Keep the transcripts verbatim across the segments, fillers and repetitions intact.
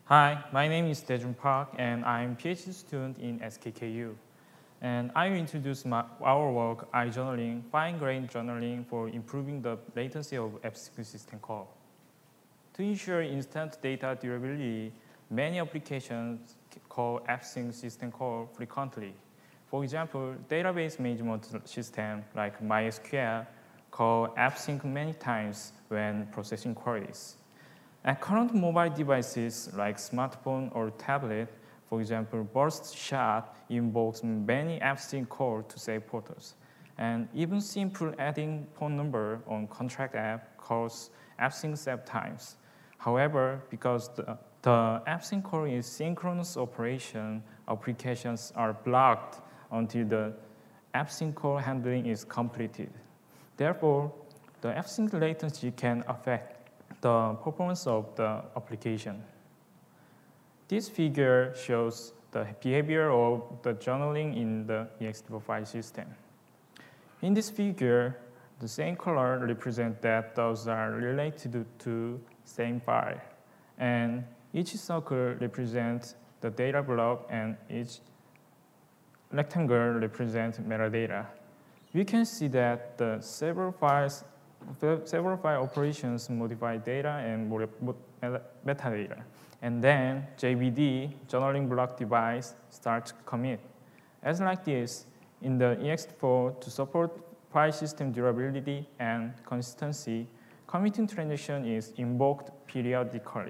Hi, my name is Daejun Park, and I'm a PhD student in S K K U. And I will introduce my, our work, iJournaling, fine-grained journaling for improving the latency of F S Y N C system call. To ensure instant data durability, many applications call F S Y N C system call frequently. For example, database management system like MySQL call F S Y N C many times when processing queries. And current mobile devices like smartphone or tablet, for example, Burst Shot invokes many F S Y N C calls to save photos. And even simple adding phone number on contract app calls F S Y N C save times. However, because the, the F S Y N C call is synchronous operation, applications are blocked until the F S Y N C call handling is completed. Therefore, the F S Y N C latency can affect the performance of the application. This figure shows the behavior of the journaling in the ext file system. In this figure, the same color represents that those are related to same file. And each circle represents the data block, and each rectangle represents metadata. We can see that the several files Several file operations modify data and metadata. And then J B D, journaling block device, starts commit. As like this, in the E X T four, to support file system durability and consistency, committing transaction is invoked periodically.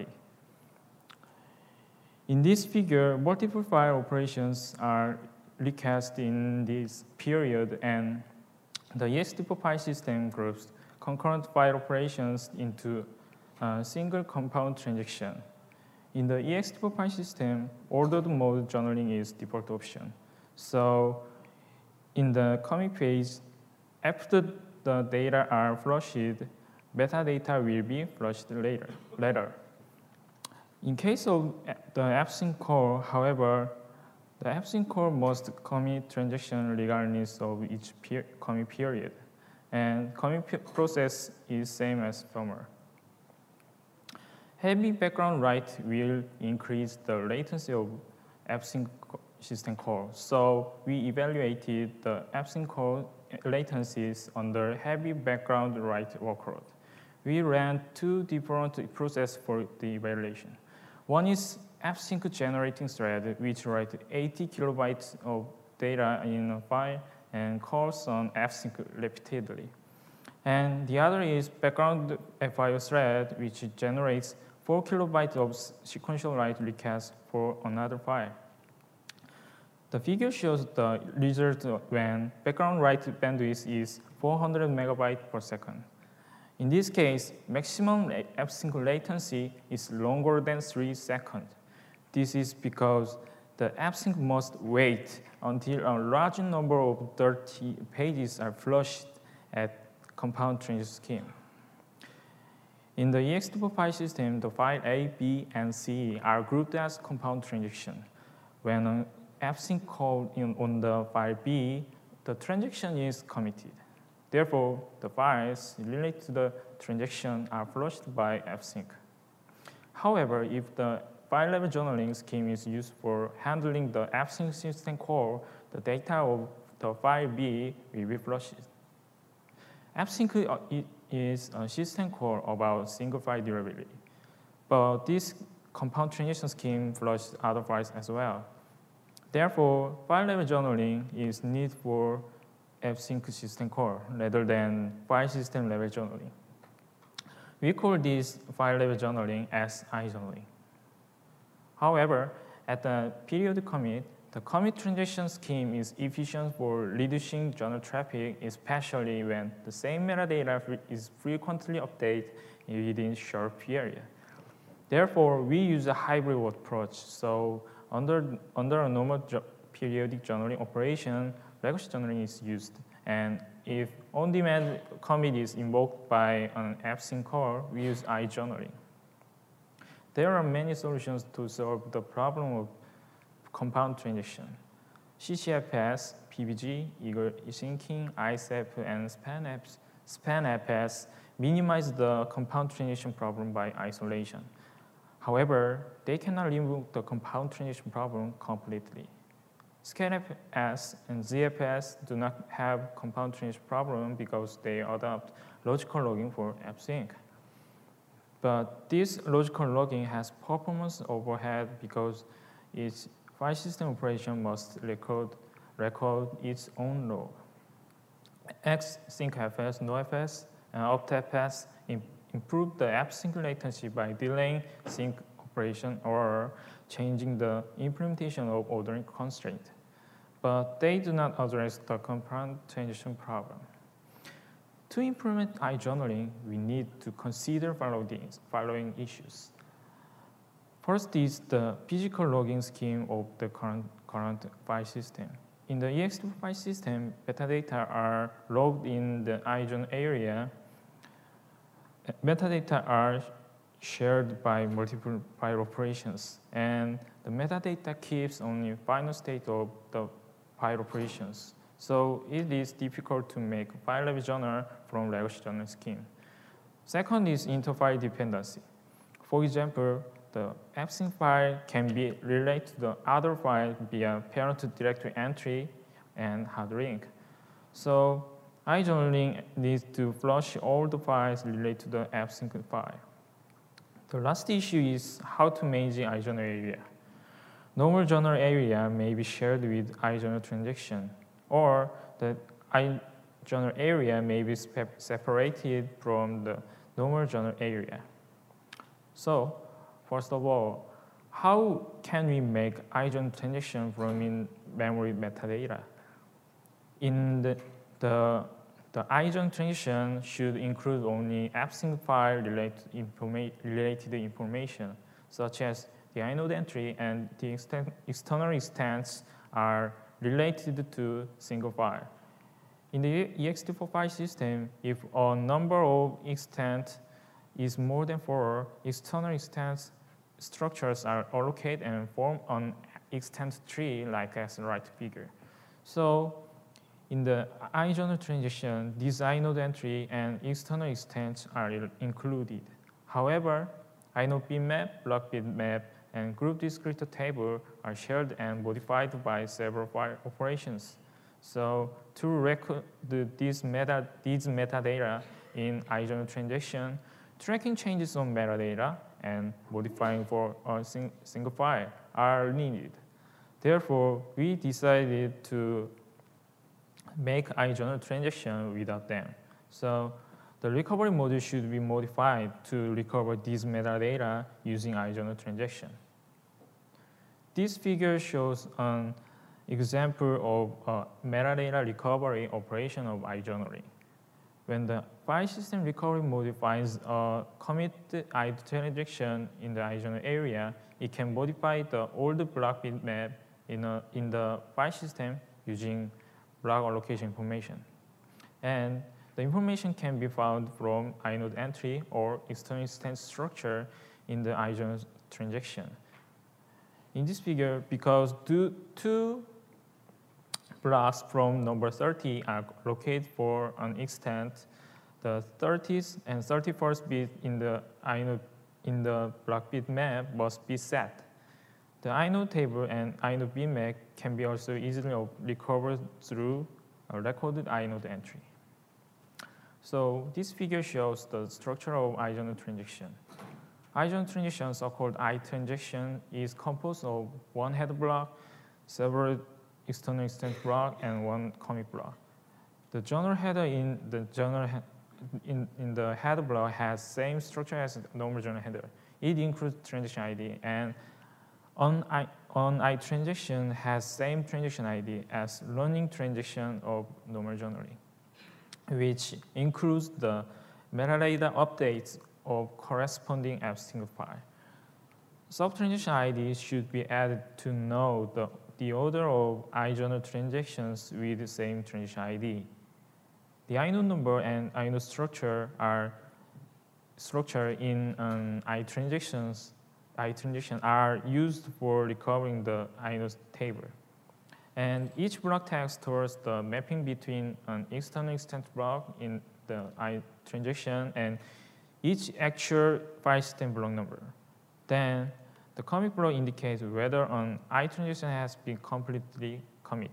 In this figure, multiple file operations are recast in this period, and the E X T four file system groups concurrent file operations into a single compound transaction. In the E X T four file system, ordered mode journaling is default option. So in the commit phase, after the data are flushed, metadata will be flushed later. later. In case of the F S Y N C call, however, the F S Y N C call must commit transaction regardless of each per commit period. And commit process is same as former. Heavy background write will increase the latency of F S Y N C system call. So we evaluated the F S Y N C call latencies under heavy background write workload. We ran two different processes for the evaluation. One is F S Y N C generating thread, which writes eighty kilobytes of data in a file and calls on F S Y N C repeatedly. And the other is background F I O thread, which generates four kilobytes of sequential write requests for another file. The figure shows the result when background write bandwidth is four hundred megabytes per second. In this case, maximum F S Y N C latency is longer than three seconds. This is because the F S Y N C must wait until a large number of dirty pages are flushed at compound transaction scheme. In the E X T four file system, the file A, B, and C are grouped as compound transaction. When an F S Y N C call in on the file B, the transaction is committed. Therefore, the files related to the transaction are flushed by F S Y N C. However, if the file-level journaling scheme is used for handling the F S Y N C system call, the data of the file B will be flushed. F S Y N C is a system call about single file durability, but this compound transaction scheme flushes other files as well. Therefore, file-level journaling is needed for F S Y N C system call rather than file system level journaling. We call this file-level journaling as iJournaling. However, at the period commit, the commit transaction scheme is efficient for reducing journal traffic, especially when the same metadata is frequently updated within a short period. Therefore, we use a hybrid approach. So under, under a normal periodic journaling operation, legacy journaling is used. And if on-demand commit is invoked by an F S Y N C call, we use iJournaling. There are many solutions to solve the problem of compound transaction. C C F S, P B G, Eagle Syncing, I S A P, and SpanFS, SpanFS minimize the compound transaction problem by isolation. However, they cannot remove the compound transition problem completely. scanfs and zfs do not have compound transition problem because they adopt logical logging for AppSync. But this logical logging has performance overhead because its file system operation must record, record its own log. xsyncfs, nofs, and optfs improve the AppSync latency by delaying sync operation or changing the implementation of ordering constraint. But they do not address the compound transition problem. To implement iJournaling, we need to consider following issues. First is the physical logging scheme of the current, current file system. In the E X T file system, metadata are logged in the iJournal area. Metadata are shared by multiple file operations, and the metadata keeps only final state of the file operations. So it is difficult to make file level journal from legacy journal scheme. Second is interfile dependency. For example, the AppSync file can be related to the other file via parent directory entry and hard link. So iJournaling needs to flush all the files related to the AppSync file. The last issue is how to manage iJournal area. Normal journal area may be shared with iJournal transaction, or the iJournal area may be separated from the normal journal area. So, first of all, how can we make iJournal transaction from in-memory metadata? In the, the, the iJournal transaction should include only AppSync file related, informa related information, such as the inode entry and the external instance are related to single file. In the E X T four file system, if a number of instance is more than four, external instance structures are allocated and form an extent tree like as the right figure. So in the iJournal transaction, these inode entry and external instance are included. However, inode bitmap, block bitmap, and group descriptor table are shared and modified by several file operations. So to record these, meta, these metadata in iJournal transaction, tracking changes on metadata and modifying for a sing, single file are needed. Therefore, we decided to make iJournal transaction without them. So the recovery module should be modified to recover these metadata using iJournal transaction. This figure shows an example of a metadata recovery operation of iJournaling. When the file system recovery modifies a commit I D transaction in the iJournal area, it can modify the old block bitmap in, a, in the file system using block allocation information. And the information can be found from inode entry or external instance structure in the iJournal transaction. In this figure, because two blocks from number thirty are located for an extent, the thirtieth and thirty-first bit in the inode in the block bitmap must be set. The inode table and inode bitmap can be also easily recovered through a recorded inode entry. So this figure shows the structure of iJournal transaction. iJournal transaction, so-called iTransaction, is composed of one header block, several external instance block, and one commit block. The journal header in the journal in, in the header block has same structure as normal journal header. It includes transaction I D, and on I, on iTransaction has same transaction I D as running transaction of normal journaling, which includes the metadata updates of corresponding AppSync file. Sub-transaction I Ds should be added to know the, the order of iJournal transactions with the same transaction I D. The inode number and inode structure are structured in an iTransactions iTransaction are used for recovering the inode table. And each block text stores the mapping between an external instance block in the iTransaction and each actual file system block number. Then the commit block indicates whether an I transaction has been completely committed.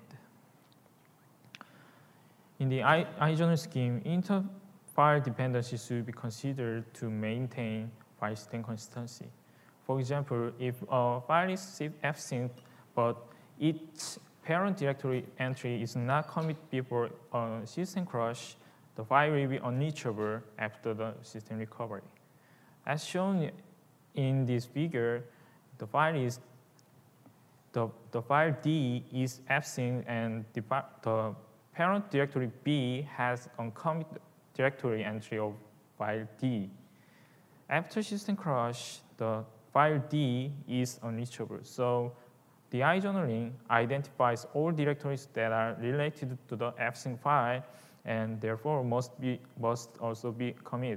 In the I, iJournal scheme, inter-file dependencies should be considered to maintain file system consistency. For example, if a file is fsynced, but its parent directory entry is not committed before a system crash, the file will be unreachable after the system recovery. As shown in this figure, the file is the, the file D is fsynced and the, the parent directory B has uncommitted directory entry of file D. After system crash, the file D is unreachable. So the iJournaling identifies all directories that are related to the fsync file and therefore must, be, must also be committed.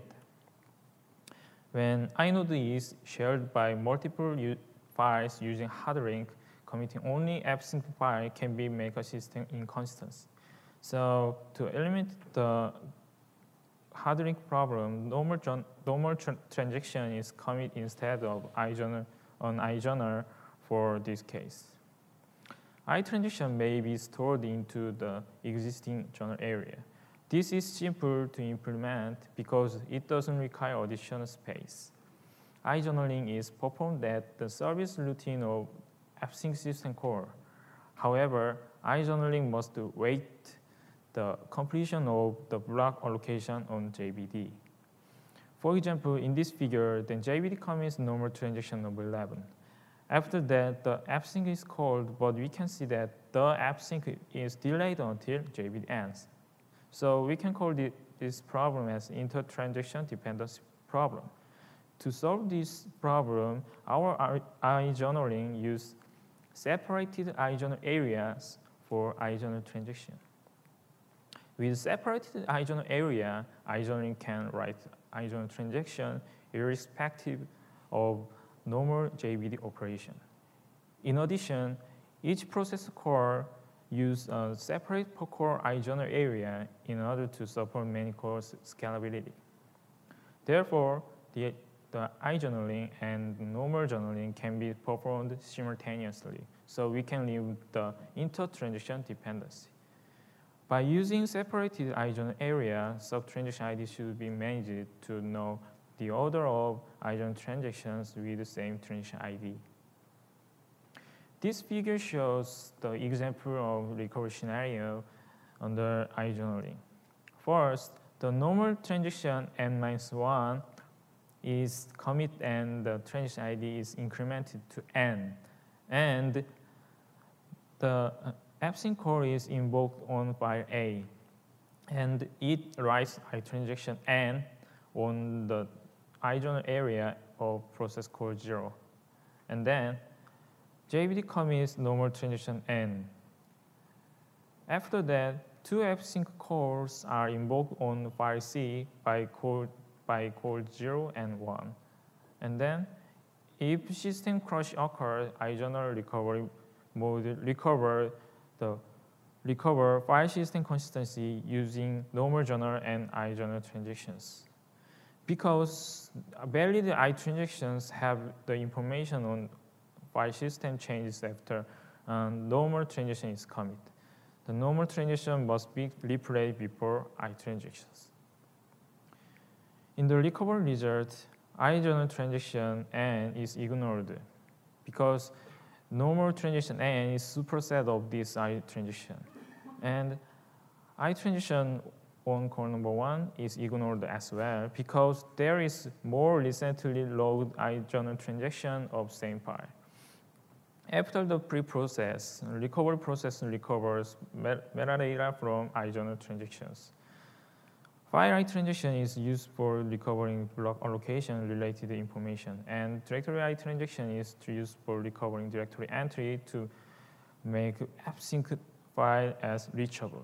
When inode is shared by multiple files using hard link, committing only fsync file can be make a system inconsistent. So to eliminate the hard link problem, normal, normal tra transaction is commit instead of iJournal on iJournal for this case. iTransaction may be stored into the existing journal area. This is simple to implement because it doesn't require additional space. iJournaling is performed at the service routine of fsync system call. However, iJournaling must wait the completion of the block allocation on J B D. For example, in this figure, then J B D commits normal transaction number eleven. After that, the fsync is called, but we can see that the fsync is delayed until J B D ends. So we can call the, this problem as inter-transaction dependency problem. To solve this problem, our iJournaling use separated iJournal areas for iJournal transaction. With separated iJournal area, iJournaling can write iJournal transaction irrespective of normal J B D operation. In addition, each process core use a separate per core iJournal area in order to support many cores scalability. Therefore, the, the iJournaling and normal journaling can be performed simultaneously, so we can leave the inter-transaction dependency. By using separated iJournal area, sub-transaction I D should be managed to know the order of iJournal transactions with the same transaction I D. This figure shows the example of recovery scenario under iJournaling. First, the normal transaction n minus one is commit and the transaction I D is incremented to n. And the fsync call is invoked on file A. And it writes iTransaction n on the iJournal area of process call zero. And then J B D commits normal transaction n. After that, two fsync calls are invoked on file C by call, by call zero and one. And then, if system crash occurs, iJournal recovery mode recover the recover file system consistency using normal journal and iJournal transactions. Because valid iTransactions have the information on file system changes after um, normal transaction is committed. The normal transaction must be replayed before iTransactions. In the recovery result, iJournal transaction n is ignored because normal transaction n is superset of this iTransaction. And iTransaction on call number one is ignored as well because there is more recently logged iJournal transaction of same file. After the pre-process, recovery process recovers metadata from iJournal transactions. File iTransaction is used for recovering block allocation related information, and directory iTransaction is used for recovering directory entry to make fsync file as reachable.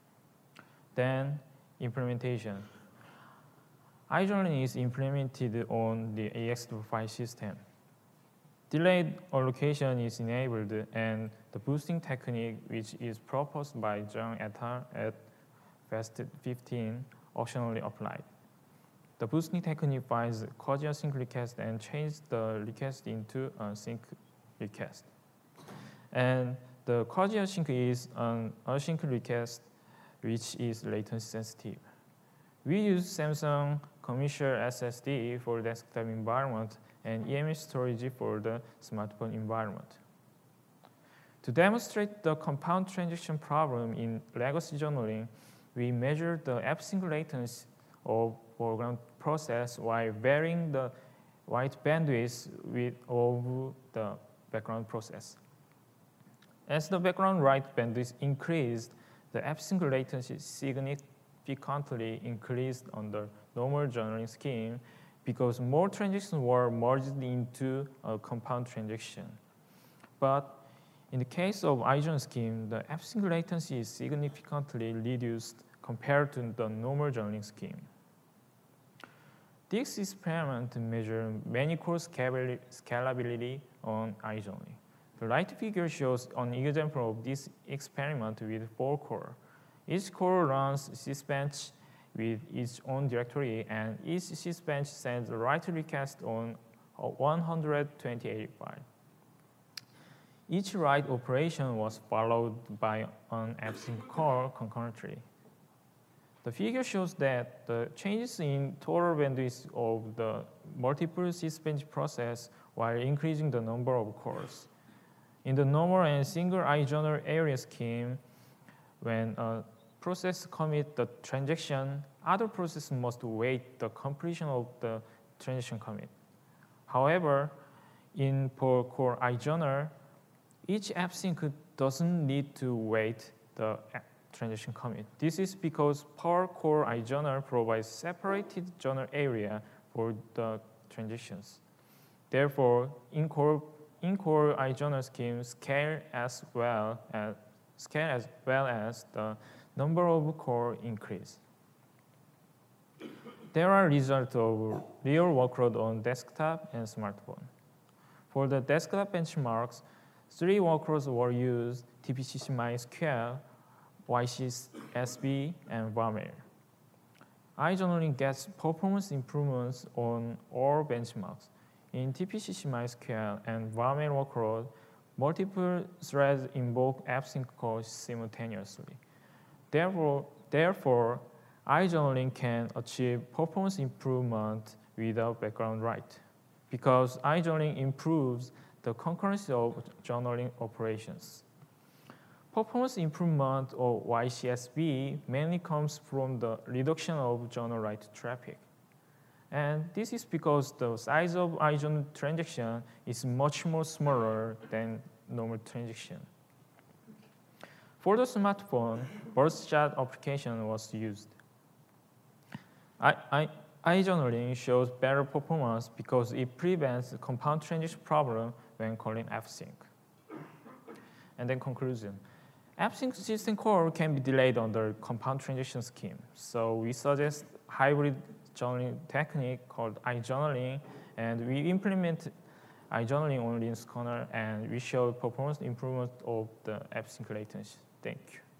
Then implementation. iJournaling is implemented on the A X two file system. Delayed allocation is enabled, and the boosting technique, which is proposed by Zhang et al. At FAST fifteen, optionally applied. The boosting technique finds quasi-async request and changes the request into a sync request. And the quasi-async is an async request which is latency sensitive. We use Samsung commercial S S D for desktop environment and E M S storage for the smartphone environment. To demonstrate the compound transaction problem in legacy journaling, we measure the AppSync latency of foreground process while varying the write bandwidth with of the background process. As the background write bandwidth increased, the AppSync latency significantly increased under normal journaling scheme because more transactions were merged into a compound transaction. But in the case of iJournal scheme, the AppSync latency is significantly reduced compared to the normal journaling scheme. This experiment measures many core scalability on iJournaling. The right figure shows an example of this experiment with four cores. Each core runs sysbench with its own directory, and each sysbench sends a write request on one hundred twenty-eight bytes. Each write operation was followed by an AppSync call concurrently. The figure shows that the changes in total bandwidth of the multiple sysbench process while increasing the number of cores. In the normal and single iJournal area scheme, when a process commits the transaction, other processes must wait the completion of the transaction commit. However, in per core iJournal, each AppSync doesn't need to wait the transaction commit. This is because per core iJournal provides separated journal area for the transactions. Therefore, in core in core iJournal scheme scale as well as scale as well as the number of core increase. There are results of real workload on desktop and smartphone. For the desktop benchmarks, three workloads were used: T P C C MySQL, Y C S B, and VAML. iJournaling gets performance improvements on all benchmarks. In T P C C MySQL and VAML workload, multiple threads invoke AppSync calls simultaneously. Therefore, therefore, iJournaling can achieve performance improvement without background write, because iJournaling improves the concurrency of journaling operations. Performance improvement of Y C S B mainly comes from the reduction of journal write traffic. And this is because the size of iJournal transaction is much more smaller than normal transaction. For the smartphone, burst chat application was used. I, I, iJournaling shows better performance because it prevents the compound transaction problem when calling AppSync. And then conclusion. AppSync system call can be delayed under compound transaction scheme. So we suggest hybrid journaling technique called iJournaling, and we implement iJournaling on Linux kernel, and we show performance improvement of the AppSync latency. Thank you.